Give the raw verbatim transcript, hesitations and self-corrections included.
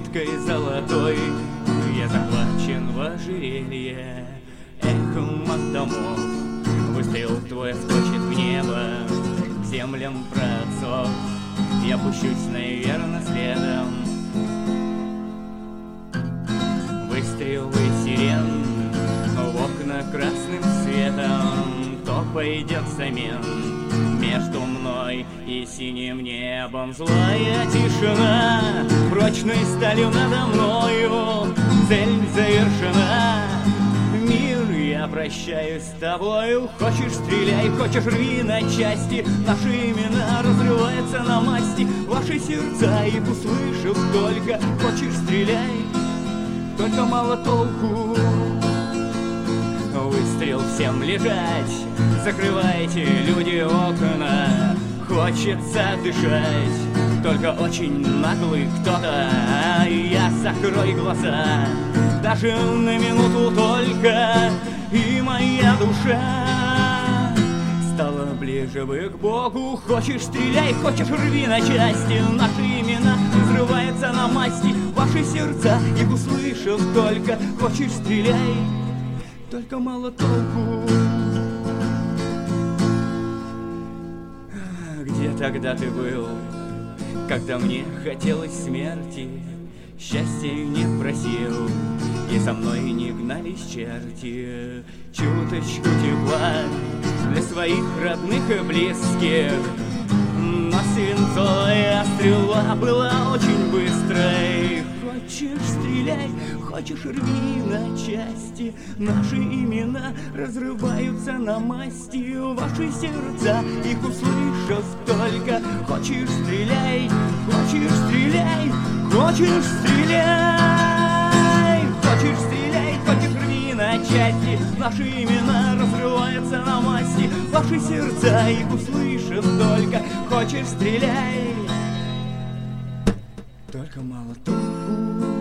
ниткой золотой. Я захвачен в ожерелье эхом от домов. Выстрел твой скочит в небо, к землям праотцов. Я пущусь, наверно, следом. Выстрелы сирен в окна красным светом. То пойдет замен между мной и синим небом. Злая тишина прочной сталью надо мною. Цель завершена. Мир, я прощаюсь с тобою. Хочешь — стреляй, хочешь — рви на части. Наши имена разрываются на масти. Ваши сердца их услышав только. Хочешь — стреляй, только мало толку. Выстрел, всем лежать. Закрывайте, люди, окна. Хочется дышать, только очень наглый кто-то. Я закрой глаза, даже на минуту только. И моя душа стала ближе бы к Богу. Хочешь — стреляй, хочешь — рви на части. Наши имена взрываются на масти. Ваши сердца их услышав только. Хочешь — стреляй, только мало толку. Где тогда ты был, когда мне хотелось смерти? Счастья не просил, и со мной не гнались черти. Чуточку тепла для своих родных и близких. Но свинцовая стрела была очень быстрой. Хочешь — стреляй, хочешь — рви на части. Наши имена разрываются на масти. Ваши сердца их услышав только. Хочешь — стреляй, хочешь — стреляй, хочешь — стреляй. Хочешь — стреляй, хочешь — рви на части. Наши имена разрываются на масти. Ваши сердца их услышав только. Хочешь — стреляй, только мало толку.